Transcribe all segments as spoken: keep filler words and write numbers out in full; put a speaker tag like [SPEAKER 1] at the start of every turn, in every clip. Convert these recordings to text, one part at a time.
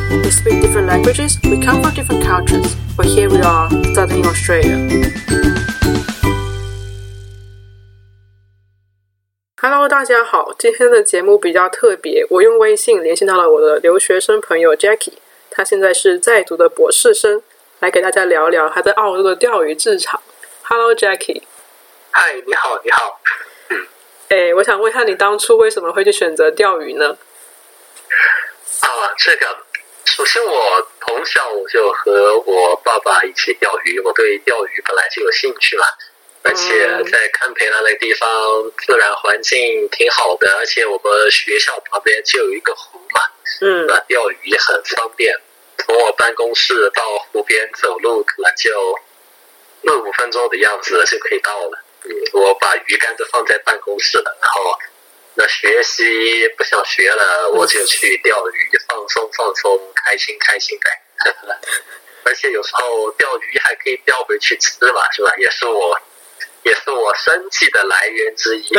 [SPEAKER 1] We speak different languages, we come from different cultures, but here we are, studying in Australia. Hello， 大家好，今天的节目比较特别，我用微信联系到了我的留学生朋友 Jackie， 他现在是在读的博士生，来给大家聊聊他在澳洲的钓鱼职场。Hello Jackie。
[SPEAKER 2] 嗨，你好，你好。嗯，
[SPEAKER 1] 哎，我想问一下，你当初为什么会去选择钓鱼呢？
[SPEAKER 2] 啊，这个，首先我从小我就和我爸爸一起钓鱼，我对钓鱼本来就有兴趣嘛，而且在堪培拉那个地方自然环境挺好的，而且我们学校旁边就有一个湖嘛，
[SPEAKER 1] 嗯，
[SPEAKER 2] 那钓鱼也很方便，从我办公室到湖边走路可能就四五分钟的样子就可以到了。嗯，我把鱼竿都放在办公室了，然后那学习不想学了，我就去钓鱼，放松放松，开心开心的。而且有时候钓鱼还可以钓回去吃嘛，是吧？也是我，也是我生计的来源之一。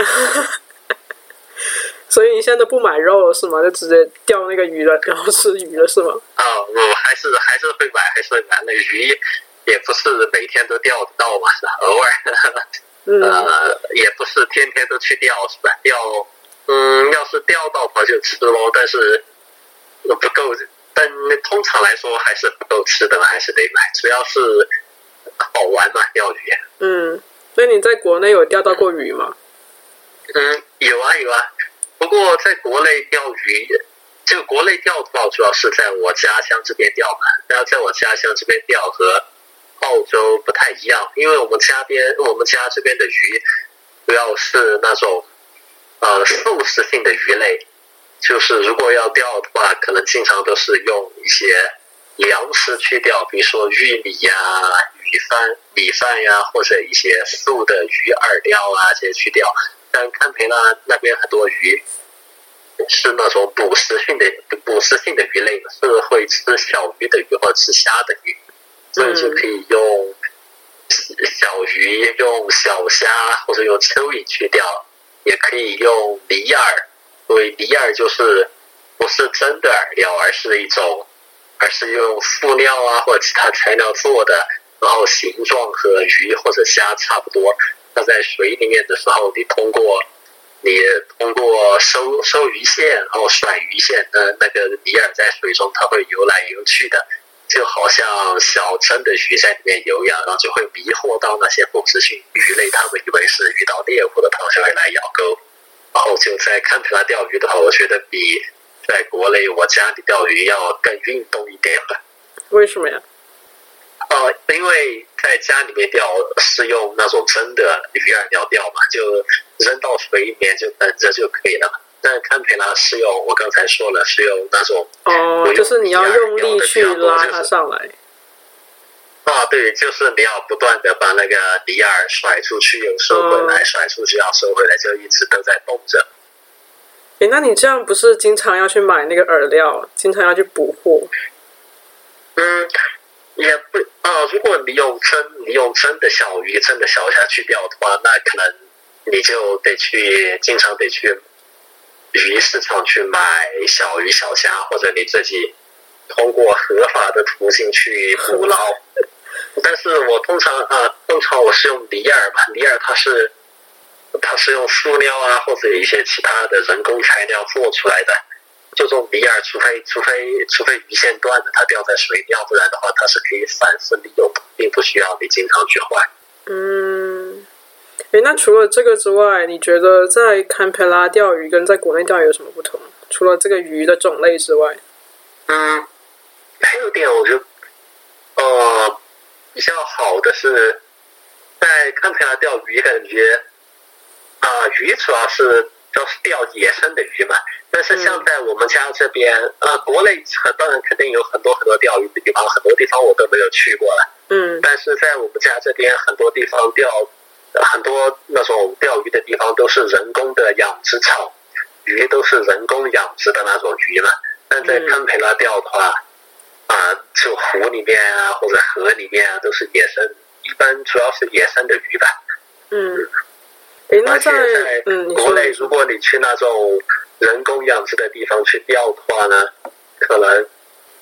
[SPEAKER 1] 所以你现在都不买肉了是吗？就直接钓那个鱼了，然后吃鱼了是吗？
[SPEAKER 2] 啊、哦，我还是还是会买，还是会买。那鱼也不是每天都钓得到嘛，是吧？偶尔。
[SPEAKER 1] 嗯、
[SPEAKER 2] 呃，也不是天天都去钓，是吧？钓，嗯，要是钓到的话就吃咯，但是不够，但通常来说还是不够吃的嘛，还是得买。主要是好玩嘛，钓鱼。
[SPEAKER 1] 嗯，所以你在国内有钓到过鱼吗？
[SPEAKER 2] 嗯，有啊有啊。不过在国内钓鱼，就国内钓的话，主要是在我家乡这边钓嘛。然后在我家乡这边钓和澳洲不太一样，因为我们家边我们家这边的鱼主要是那种呃素食性的鱼类，就是如果要钓的话，可能经常都是用一些粮食去钓，比如说玉米呀、米饭、米饭呀，或者一些素的鱼饵料啊这些去钓。但堪培拉那边很多鱼是那种捕食性的捕食性的鱼类，是会吃小鱼的鱼或者吃虾的鱼。所以就可以用小鱼、用小虾或者用蚯蚓去钓，也可以用离饵。所以离饵就是不是真的饵料，而是一种，而是用塑料啊或者其他材料做的，然后形状和鱼或者虾差不多。它在水里面的时候，你通过你通过收收鱼线，然后甩鱼线的那个离饵在水中，它会游来游去的。就好像小真的鱼在里面游一样，然后就会迷惑到那些捕食性鱼类，他们以为是遇到猎物的螃蟹会来咬钩。然后就在堪培拉钓鱼的话，我觉得比在国内我家里钓鱼要更运动一点吧。
[SPEAKER 1] 为什么呀？
[SPEAKER 2] 呃，因为在家里面钓是用那种真的鱼饵料钓嘛，就扔到水里面就等着就可以了。但堪培拉是用我刚才说了，是用那种
[SPEAKER 1] 哦，就是你要用力去拉它上来。
[SPEAKER 2] 啊，对，就是你要不断的把那个离饵甩出去，又收回来，甩出去要收回来，就一直都在动着。
[SPEAKER 1] 诶，那你这样不是经常要去买那个饵料，经常要去补货？
[SPEAKER 2] 嗯，也不啊，如果你用真你用真的小鱼、真的小虾去钓的话，那可能你就得去经常得去鱼市场去买小鱼小虾，或者你自己通过合法的途径去捕捞。但是我通常啊，通常我是用离饵嘛，离饵它是它是用塑料啊或者一些其他的人工材料做出来的。就这种离饵，除非除非除非鱼线断了，它掉在水里，要不然的话它是可以反复利用，并不需要你经常去换。
[SPEAKER 1] 嗯。诶，那除了这个之外，你觉得在堪培拉钓鱼跟在国内钓鱼有什么不同？除了这个鱼的种类之外，
[SPEAKER 2] 嗯，还有点我觉得，呃，比较好的是，在堪培拉钓鱼，感觉啊、呃，鱼主要是都是钓野生的鱼嘛。但是像在我们家这边，嗯、呃，国内当然肯定有很多很多钓鱼的地方，很多地方我都没有去过了。
[SPEAKER 1] 嗯，
[SPEAKER 2] 但是在我们家这边，很多地方钓。很多那种钓鱼的地方都是人工的养殖场，鱼都是人工养殖的那种鱼嘛。但在堪培拉钓的话，啊、呃，就湖里面啊或者河里面啊都是野生，一般主要是野生的鱼吧。
[SPEAKER 1] 嗯，诶，那在
[SPEAKER 2] 而且在国内，如果你去那种人工养殖的地方去钓的话呢，可能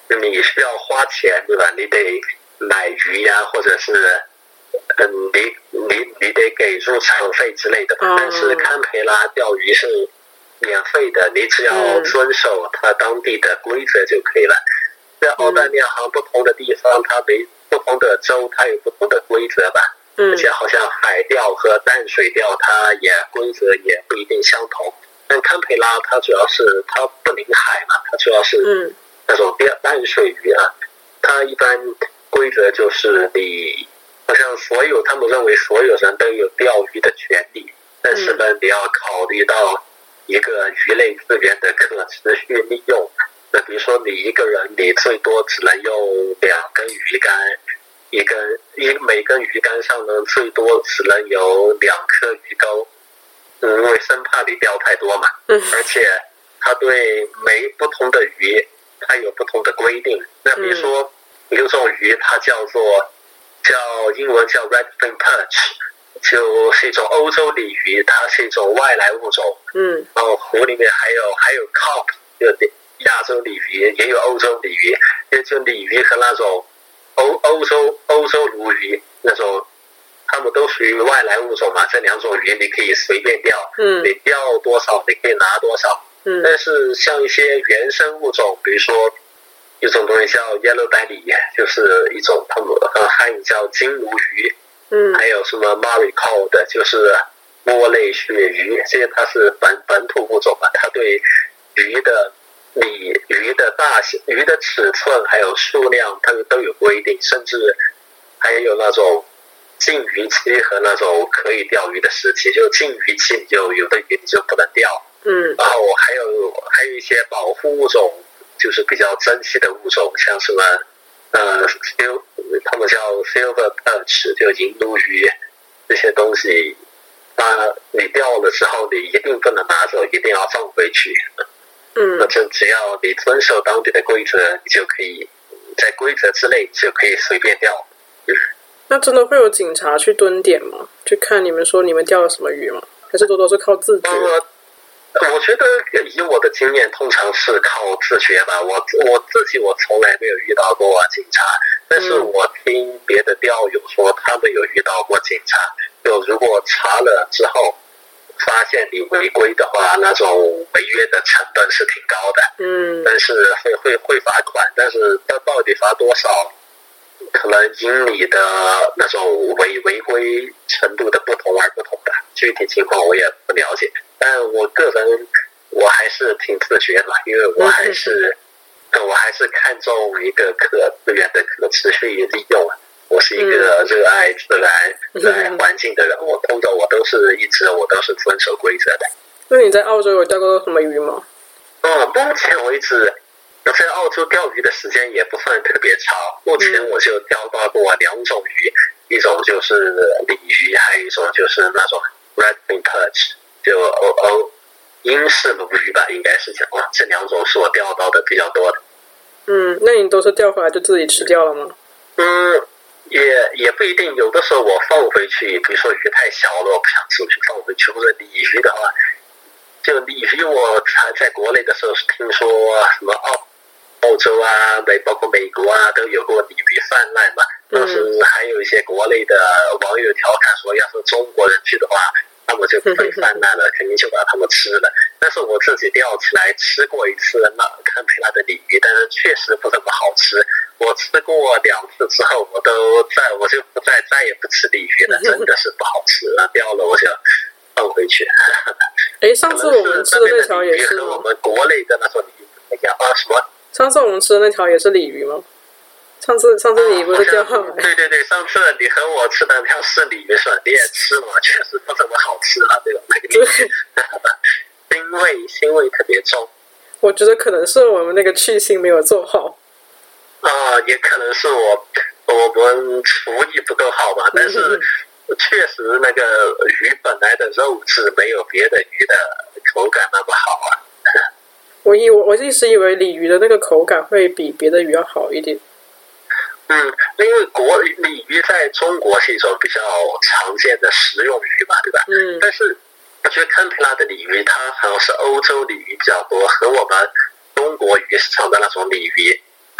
[SPEAKER 2] 你需要花钱，对吧？你得买鱼呀、啊，或者是嗯，你你你得给入场费之类的。
[SPEAKER 1] 嗯、
[SPEAKER 2] 但是堪培拉钓鱼是免费的，你只要遵守它当地的规则就可以了。在澳大利亚好像不同的地方，它没不同的州，它有不同的规则吧。
[SPEAKER 1] 嗯，
[SPEAKER 2] 而且好像海钓和淡水钓它也规则也不一定相同。但堪培拉它主要是它不临海嘛，它主要是那种淡水鱼啊，它一般规则就是你好像所有他们认为所有人都有钓鱼的权利，但是呢，你要考虑到一个鱼类资源的可持续利用。那比如说你一个人，你最多只能用两根鱼竿，一根一每根鱼竿上呢最多只能有两颗鱼钩，嗯，因为生怕你钓太多嘛。嗯。而且它对每不同的鱼，它有不同的规定。那比如说有种鱼，它叫做叫英文叫 redfin perch， 就是一种欧洲鲤鱼，它是一种外来物种。嗯。然后湖里面还有还有 carp， 就亚洲鲤鱼，也有欧洲鲤鱼，也就鲤鱼和那种欧欧洲欧洲鲈鱼那种，它们都属于外来物种嘛。这两种鱼你可以随便钓，嗯，你钓多少你可以拿多少，嗯。但是像一些原生物种，比如说有种东西叫 yellow belly， 就是一种他们呃汉语叫金鲈鱼，嗯，还有什么 marigold， 就是墨类鳕鱼，这些它是本本土物种嘛，它对鱼的你鱼的大小、鱼的尺寸还有数量，它都有规定，甚至还有那种禁渔期和那种可以钓鱼的时期。就禁渔期，你就有的鱼你就不能钓，嗯。然后还有还有一些保护物种，就是比较珍稀的物种，像什么呃，他们叫 silver perch， 就银鲈鱼，这些东西，啊，你钓了之后，你一定不能拿走，一定要放回去。嗯，那就只要你遵守当地的规则，你就可以在规则之内就可以随便钓。嗯，
[SPEAKER 1] 那真的会有警察去蹲点吗？去看你们说你们钓了什么鱼吗？还是多多是靠自觉？
[SPEAKER 2] 呃我觉得以我的经验，通常是靠自觉吧。我我自己我从来没有遇到过警察，但是我听别的钓友说，他们有遇到过警察。就如果查了之后，发现你违规的话，那种违约的成本是挺高的。嗯，但是会会会罚款，但是它到底罚多少，可能因你的那种违违规程度的不同而不同吧。具体情况我也不了解。但我个人我还是挺自觉的，因为我还是、嗯、我还是看重一个可资源的可持续利用。我是一个热爱自然、嗯、热爱环境的人，我通常我都是一直我都是遵守规则的。
[SPEAKER 1] 那你在澳洲有钓过什么鱼吗？
[SPEAKER 2] 嗯，目前为止我在澳洲钓鱼的时间也不算特别长，目前我就钓到过两种鱼，一种就是鲤鱼，还有一种就是那种 redfin perch，就欧欧英式鲈鱼吧，应该是讲，这两种是我钓到的比较多的。
[SPEAKER 1] 嗯，那你都是钓回来就自己吃掉了吗？
[SPEAKER 2] 嗯，也也不一定，有的时候我放回去，比如说鱼太小了，我不想吃，我就放回去。或者鲤鱼的话，就鲤鱼我还在国内的时候是听说什么澳澳洲啊，美包括美国啊都有过鲤鱼泛滥嘛。当时还有一些国内的网友调侃说，要是中国人去的话，他们就不会泛滥了，肯定就把他们吃了。但是我自己钓起来吃过一次那堪培拉的鲤鱼，但是确实不怎么好吃。我吃过两次之后，我都再我就不再再也不吃鲤鱼了，真的是不好吃了。钓了我就放回去。
[SPEAKER 1] 哎，上次我们吃的那条也是
[SPEAKER 2] 和我们国内的那种鲤鱼不一样啊？什么？
[SPEAKER 1] 上次我们吃的那条也是鲤鱼吗？上次上次你不是钓上来、
[SPEAKER 2] 啊？对对对，上次你和我吃的那条是鲤鱼是吧？你也吃了，确实不怎么好吃了，对吧？那个鲤鱼腥味腥味特别重。
[SPEAKER 1] 我觉得可能是我们那个去腥没有做好。
[SPEAKER 2] 啊，也可能是我我们厨艺不够好吧，但是确实那个鱼本来的肉质没有别的鱼的口感那么好啊。
[SPEAKER 1] 我以我一直以为鲤鱼的那个口感会比别的鱼要好一点。
[SPEAKER 2] 嗯，因为国鲤鱼在中国是一种比较常见的食用鱼嘛，对吧？嗯。但是我觉得堪培拉的鲤鱼，它好像是欧洲鲤鱼比较多，和我们中国鱼市场的那种鲤鱼。对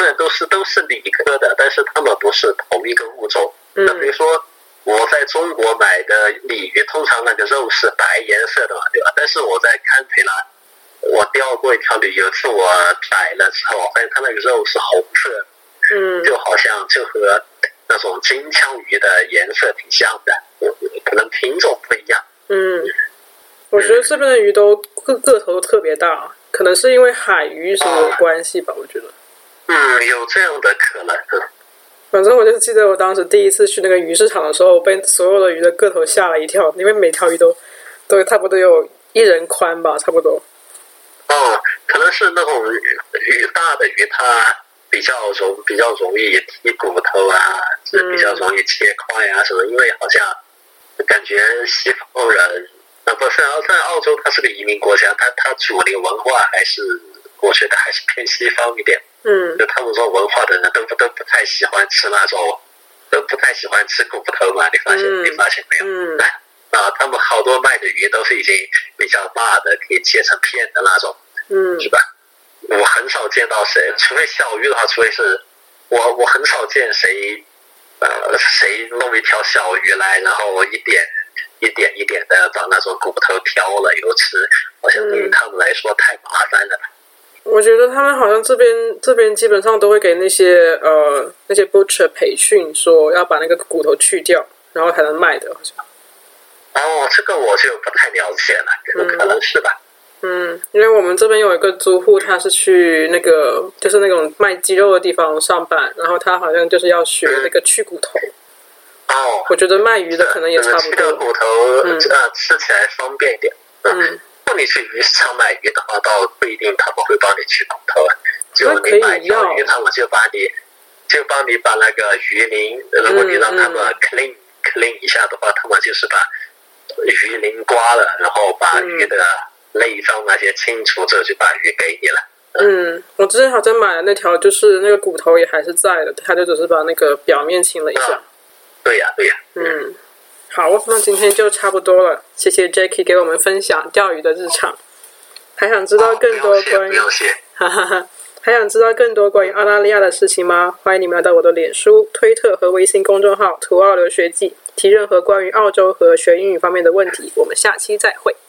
[SPEAKER 2] 虽然都是都是理科的，但是他们不是同一个物种。那比如说我在中国买的鲤鱼，通常那个肉是白颜色的嘛，对吧？但是我在堪培拉，我钓过一条鲤，有一次我宰了之后，发现它那个肉是红色的，
[SPEAKER 1] 嗯，
[SPEAKER 2] 就好像就和那种金枪鱼的颜色挺像的，可能品种不一样。
[SPEAKER 1] 嗯，我觉得这边的鱼都个个头都特别大，可能是因为海鱼什么有关系吧，我觉得。
[SPEAKER 2] 嗯，有这样的可能。
[SPEAKER 1] 反正我就记得我当时第一次去那个鱼市场的时候，被所有的鱼的个头吓了一跳，因为每条鱼都都差不多有一人宽吧，差不多。
[SPEAKER 2] 哦，可能是那种鱼大的鱼，它比较容比较容易剔骨头啊，是比较容易切块啊什么。因为好像感觉西方人啊，不是，在澳洲它是个移民国家，它它主流文化还是我觉得还是偏西方一点。
[SPEAKER 1] 嗯，
[SPEAKER 2] 就他们说文化的人都不都不太喜欢吃那种，都不太喜欢吃骨头嘛，你发现、嗯、你发现没有？
[SPEAKER 1] 嗯，
[SPEAKER 2] 啊，他们好多卖的鱼都是已经比较大的，可以切成片的那种，
[SPEAKER 1] 嗯，
[SPEAKER 2] 是吧？我很少见到谁，除非小鱼的话，除非是我我很少见谁，呃，谁弄一条小鱼来，然后一点一点一点的把那种骨头挑了以后吃，好像对于他们来说太麻烦了吧。
[SPEAKER 1] 我觉得他们好像这边这边基本上都会给那些呃那些 butcher 培训，说要把那个骨头去掉，然后才能卖的，好像。
[SPEAKER 2] 哦，这个我就不太了解了，可可能是吧。
[SPEAKER 1] 嗯，因为我们这边有一个租户，他是去那个就是那种卖鸡肉的地方上班，然后他好像就是要学那个去骨头。
[SPEAKER 2] 哦，
[SPEAKER 1] 我觉得卖鱼的可能也差不多。
[SPEAKER 2] 去掉骨头，嗯、呃，吃起来方便一点。嗯。嗯，如果你去鱼市场买鱼的话，倒不一定他们会帮你去骨头，就你买一条鱼，他们就帮你就帮你把那个鱼鳞，如果你让他们 clean、嗯、clean 一下的话，他们就是把鱼鳞刮了，然后把鱼的内脏那些清除之后，就把鱼给你了。
[SPEAKER 1] 嗯，我之前好像买的那条，就是那个骨头也还是在的，他就只是把那个表面清了一下。
[SPEAKER 2] 嗯、对呀、啊，对呀、啊。
[SPEAKER 1] 嗯。好，那今天就差不多了。谢谢 Jackie 给我们分享钓鱼的日常。还想知道更多关于，哈哈哈，还想知道更多关于澳大利亚的事情吗？欢迎你们来到我的脸书、推特和微信公众号“图澳留学记”，提任何关于澳洲和学英语方面的问题。我们下期再会。